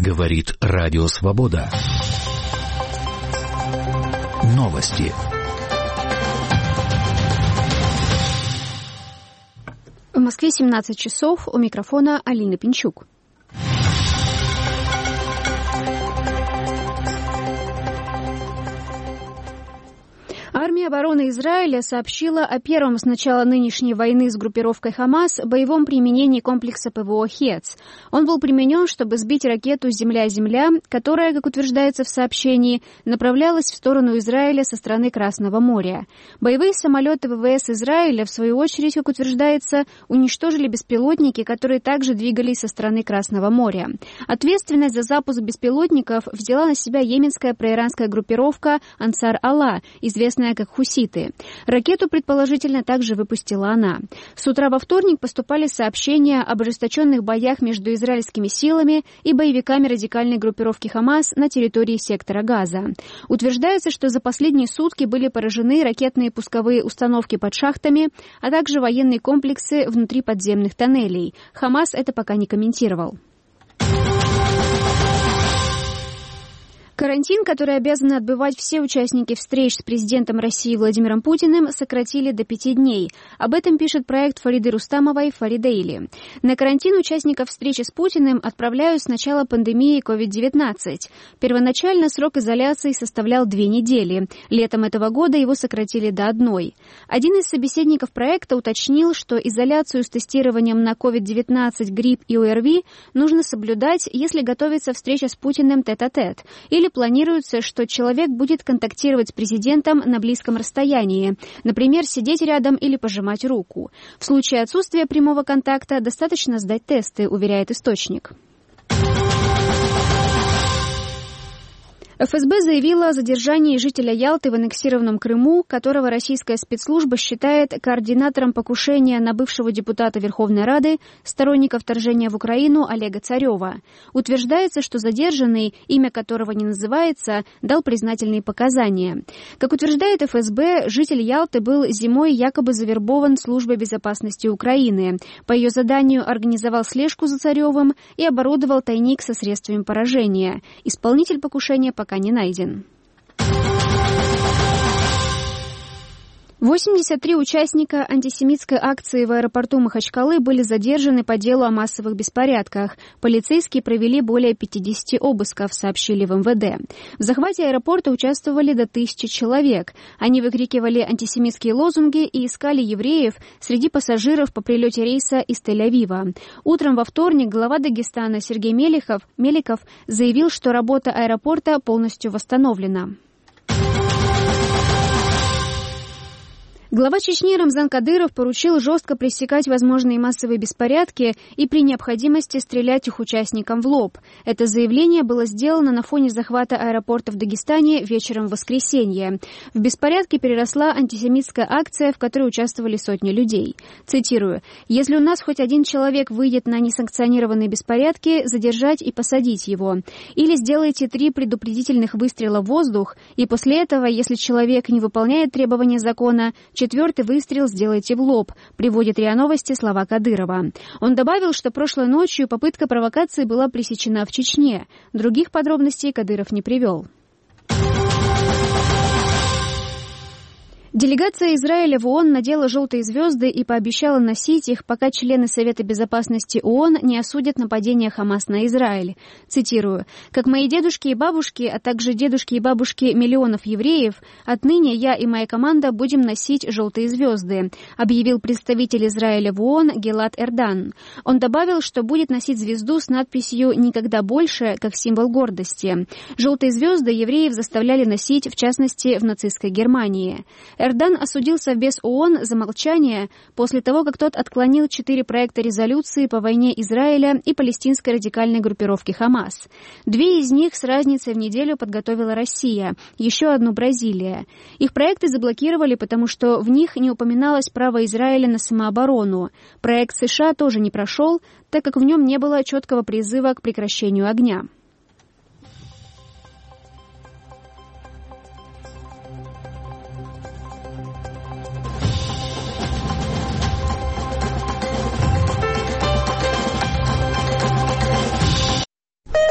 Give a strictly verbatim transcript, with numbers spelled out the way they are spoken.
Говорит Радио Свобода. Новости. В Москве семнадцать часов. У микрофона Алина Пинчук. Армия обороны Израиля сообщила о первом с начала нынешней войны с группировкой Хамас боевом применении комплекса ПВО «Хец». Он был применен, чтобы сбить ракету «Земля-Земля», которая, как утверждается в сообщении, направлялась в сторону Израиля со стороны Красного моря. Боевые самолеты ВВС Израиля, в свою очередь, как утверждается, уничтожили беспилотники, которые также двигались со стороны Красного моря. Ответственность за запуск беспилотников взяла на себя йеменская проиранская группировка «Ансар Алла», известная как хуситы. Ракету, предположительно, также выпустила она. С утра во вторник поступали сообщения об ожесточенных боях между израильскими силами и боевиками радикальной группировки Хамас на территории сектора Газа. Утверждается, что за последние сутки были поражены ракетные пусковые установки под шахтами, а также военные комплексы внутри подземных тоннелей. Хамас это пока не комментировал. Карантин, который обязаны отбывать все участники встреч с президентом России Владимиром Путиным, сократили до пяти дней. Об этом пишет проект Фариды Рустамовой «Фаридейли». На карантин участников встречи с Путиным отправляют с начала пандемии ковид девятнадцать. Первоначально срок изоляции составлял две недели. Летом этого года его сократили до одной. Один из собеседников проекта уточнил, что изоляцию с тестированием на ковид девятнадцать, грипп и ОРВИ нужно соблюдать, если готовится встреча с Путиным тет-а-тет, или планируется, что человек будет контактировать с президентом на близком расстоянии, например, сидеть рядом или пожимать руку. В случае отсутствия прямого контакта достаточно сдать тесты, уверяет источник. эф эс бэ заявила о задержании жителя Ялты в аннексированном Крыму, которого российская спецслужба считает координатором покушения на бывшего депутата Верховной Рады, сторонника вторжения в Украину Олега Царева. Утверждается, что задержанный, имя которого не называется, дал признательные показания. Как утверждает эф эс бэ, житель Ялты был зимой якобы завербован Службой безопасности Украины. По ее заданию организовал слежку за Царевым и оборудовал тайник со средствами поражения. Исполнитель покушения пока не найден. восемьдесят три участника антисемитской акции в аэропорту Махачкалы были задержаны по делу о массовых беспорядках. Полицейские провели более пятидесяти обысков, сообщили в эм вэ дэ. В захвате аэропорта участвовали до тысячи человек. Они выкрикивали антисемитские лозунги и искали евреев среди пассажиров по прилете рейса из Тель-Авива. Утром во вторник глава Дагестана Сергей Мелихов, Меликов заявил, что работа аэропорта полностью восстановлена. Глава Чечни Рамзан Кадыров поручил жестко пресекать возможные массовые беспорядки и при необходимости стрелять их участникам в лоб. Это заявление было сделано на фоне захвата аэропорта в Дагестане вечером в воскресенье. В беспорядке переросла антисемитская акция, в которой участвовали сотни людей. Цитирую: «Если у нас хоть один человек выйдет на несанкционированные беспорядки, задержать и посадить его. Или сделайте три предупредительных выстрела в воздух, и после этого, если человек не выполняет требования закона, четвертый выстрел сделайте в лоб», приводит РИА Новости слова Кадырова. Он добавил, что прошлой ночью попытка провокации была пресечена в Чечне. Других подробностей Кадыров не привел. Делегация Израиля в ООН надела желтые звезды и пообещала носить их, пока члены Совета безопасности ООН не осудят нападение Хамас на Израиль. Цитирую: «Как мои дедушки и бабушки, а также дедушки и бабушки миллионов евреев, отныне я и моя команда будем носить желтые звезды», объявил представитель Израиля в ООН Гилад Эрдан. Он добавил, что будет носить звезду с надписью «Никогда больше», как символ гордости. Желтые звезды евреев заставляли носить, в частности, в нацистской Германии. Эрдан осудил Совбез ООН за молчание после того, как тот отклонил четыре проекта резолюции по войне Израиля и палестинской радикальной группировки Хамас. Две из них с разницей в неделю подготовила Россия, еще одну Бразилия. Их проекты заблокировали, потому что в них не упоминалось право Израиля на самооборону. Проект США тоже не прошел, так как в нем не было четкого призыва к прекращению огня.